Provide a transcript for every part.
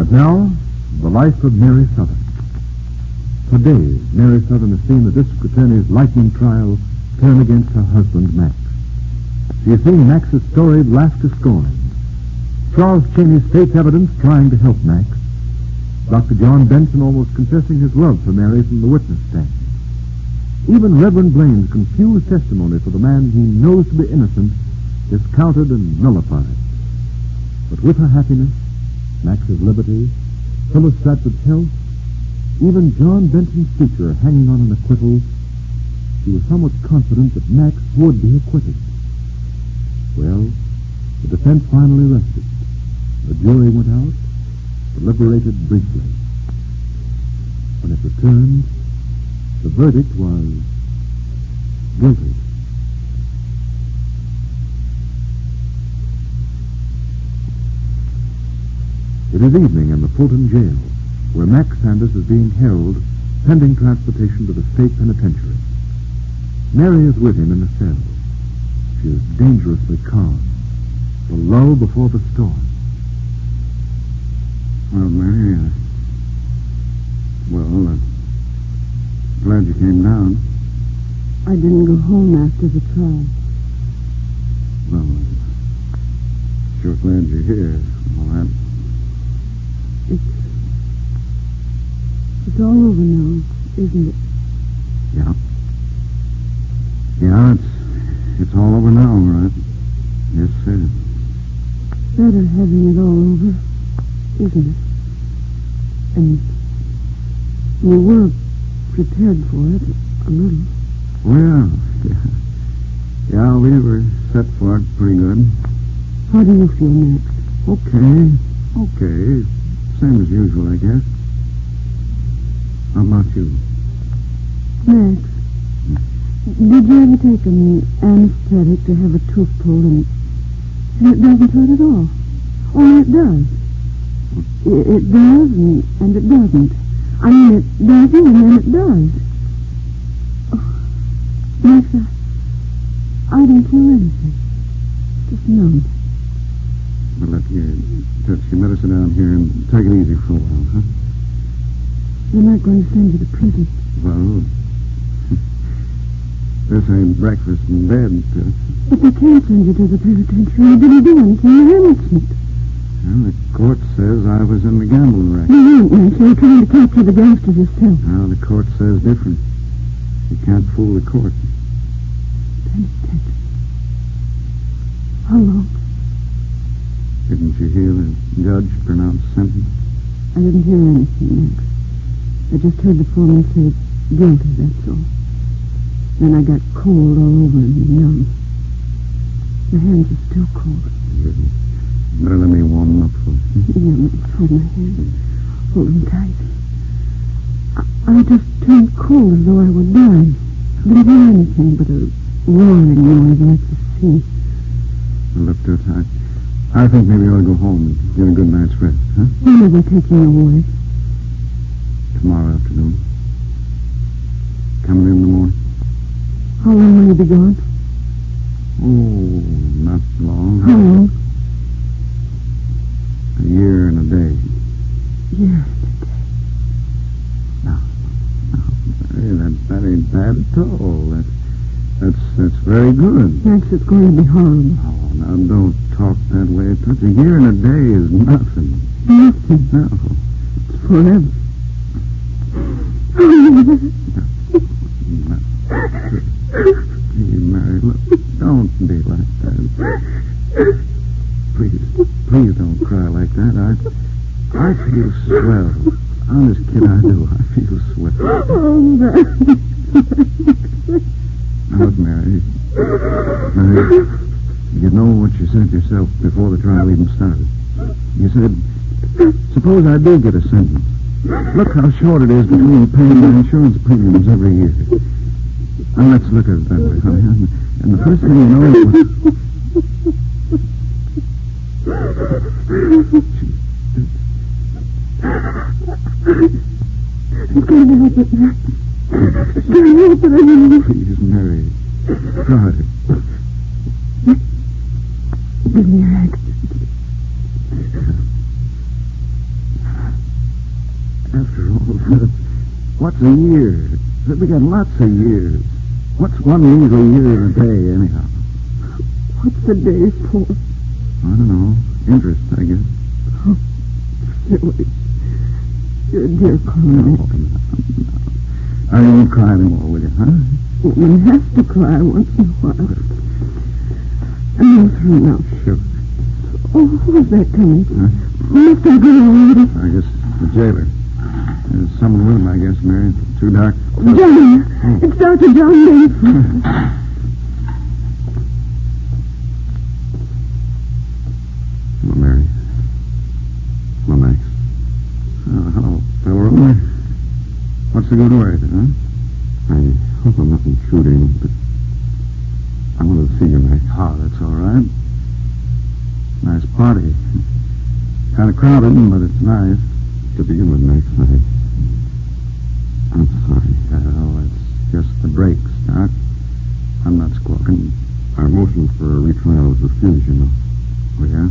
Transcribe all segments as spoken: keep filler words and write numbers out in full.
And now, the life of Mary Southern. Today, Mary Southern has seen the district attorney's lightning trial turn against her husband, Max. She has seen Max's story laughed to scorn. Charles Cheney's state's evidence trying to help Max. Doctor John Benson almost confessing his love for Mary from the witness stand. Even Reverend Blaine's confused testimony for the man he knows to be innocent discounted and nullified. But with her happiness, Max's liberty, Phyllis Stratford's health, even John Benson's future hanging on an acquittal, she was somewhat confident that Max would be acquitted. Well, the defense finally rested. The jury went out, deliberated briefly. When it returned, the verdict was guilty. It is evening in the Fulton jail, where Max Sanders is being held pending transportation to the state penitentiary. Mary is with him in the cell. She is dangerously calm, the lull before the storm. Well, Mary, uh, well, uh, glad you came down. I didn't go home after the trial. Well, uh, sure glad you're here and all that. It's, it's all over now, isn't it? Yeah. Yeah, it's, it's all over now, right? Yes, sir. Better having it all over, isn't it? And we were prepared for it, a little. Well, yeah. Yeah, we were set for it pretty good. How do you feel, Max? Okay. Okay. Same as usual, I guess. How about you? Max, did you ever take an anesthetic to have a tooth pulled and, and it doesn't hurt at all? Or it does. It, it does and, and it doesn't. I mean, it doesn't and then it does. Oh, Max, I, I don't feel anything. Just numb. Well, let you touch your medicine down here and take it easy for a while, huh? They're not going to send you to prison. Well, this ain't breakfast in bed. Uh, but they can't send you to the penitentiary. You didn't do anything. You're innocent. Well, the court says I was in the gambling racket. You weren't, Max. You were trying to capture the gangsters yourself. Now, the court says different. You can't fool the court. Penitentiary. How long? Didn't you hear the judge pronounce sentence? I didn't hear anything, Max. I just heard the foreman say guilty, that's all. Then I got cold all over and numb. My hands are still cold. You better let me warm them up for you. Yeah, Max, hold my hand. Hold them tight. I, I just turned cold as though I were dying. I didn't hear anything but a roaring noise like the sea. Well, look, Toots, I, I think maybe you ought to go home and get a good night's rest, huh? When are they taking you away? Tomorrow afternoon. Coming in the morning. How long will you be gone? Oh, not long. How long? A year and a day. Year and a day. No, no, Mary, that, that ain't bad at all. That, that's, that's very good. Max, it's going to be horrible. Oh, now don't talk that way. Touch. A year and a day is nothing. Nothing. No. It's forever. No. Hey, Mary, look, don't be like that. Please, please don't cry like that. I, I feel swell. Honest, kid, I do. I feel swell. Oh, Max. Now, look, Mary. Mary, you know what you said yourself before the trial even started. You said, suppose I do get a sentence. Look how short it is between paying my insurance premiums every year. And let's look at it that way, honey. And, and the first thing you know it was... I'm going to help it, Max. I'm going to help it. I mean... Please, Mary. Try. Give me your hand. of years. We got lots of years. What's one measly year in a day, anyhow? What's the day for? I don't know. Interest, I guess. Oh, silly. You're a dear Colonel. No, no, no. I won't cry anymore, will you, huh? One has to cry once in a while. I'm all through now. Sure. Oh, who's that coming? Huh? Must I go already? I guess the jailer. There's someone with him, I guess, Mary. Too dark. John! Oh. It's Doctor John Mason. Hello, Mary. Hello, Max. Uh, hello, fellow. What's the good word, huh? I hope I'm not intruding, but I wanted to see you, Max. Oh, that's all right. Nice party. Kind of crowded, but it's nice. To begin with, Max, I... I'm sorry. Well, it's just the brakes, Doc. I'm not squawking. Our motion for a retrial was refused, you know. Oh, yeah?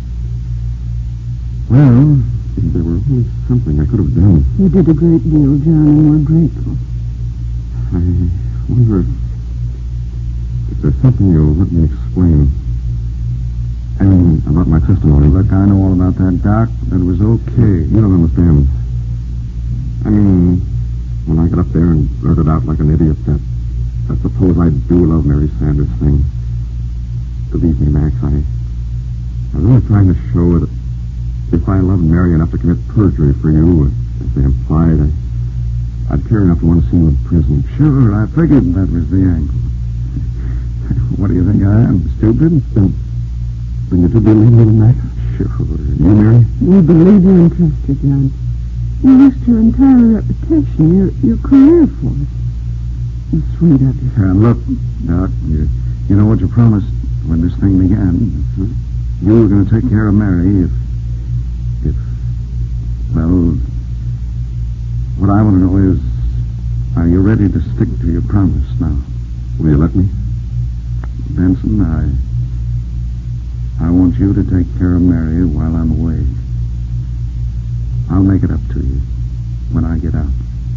Well, there were only something I could have done. You did a great deal, John, and we're grateful. I wonder if, if there's something you'll let me explain. I mean, about my testimony. Look, I know all about that, Doc. That was okay. You don't understand. I mean, when I got up there and blurted out like an idiot that, that suppose I do love Mary Sanders thing. Believe me, Max, I, I was really trying to show that if I loved Mary enough to commit perjury for you, as they implied, I, I'd care enough to want to see you in prison. Sure, I figured that was the angle. What do you think I am, stupid? Then, then you do believe me, Max? Sure. You, Mary? We believe you and trust you, John. You risked your entire reputation, your, your career for us. It's sweet of you. And look, Doc, you, you know what you promised when this thing began. You were going to take care of Mary if, if, well, what I want to know is, are you ready to stick to your promise now? Will you let me? Benson, I, I want you to take care of Mary while I'm away. I'll make it up to you when I get out.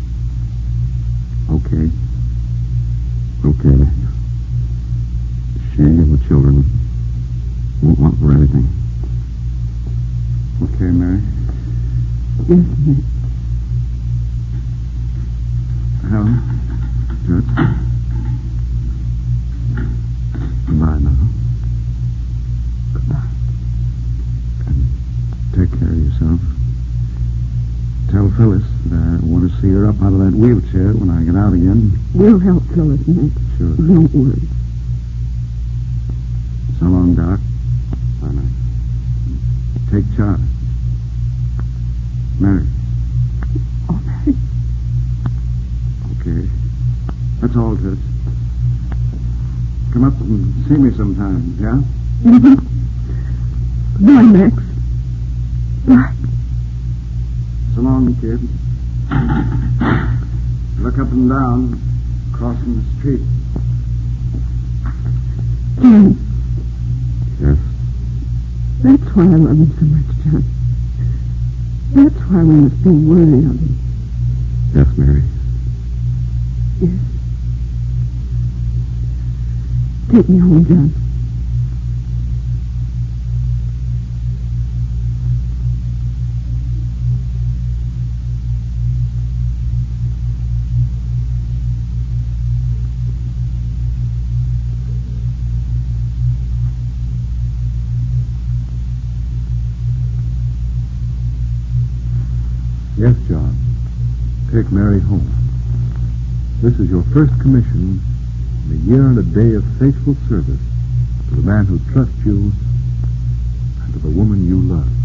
Okay? Okay. She and the children won't want for anything. Okay, Mary? Yes, Max. Helen? Good. Goodbye now. Goodbye. And take care of yourself. Tell Phyllis that I want to see her up out of that wheelchair when I get out again. We'll help Phyllis, Max. Sure. Don't worry. So long, Doc. Bye, Max. Take charge. Mary. All right. Okay. That's all, Toots. Come up and see me sometime, yeah? Mm-hmm. Goodbye, Max. Bye. So long, kid. Look up and down, crossing the street. John, Yes? that's why I love him so much, John. That's why we must be worthy of him. Yes, Mary. Yes. Take me home, John. Yes, John. Take Mary home. This is your first commission in a year and a day of faithful service to the man who trusts you and to the woman you love.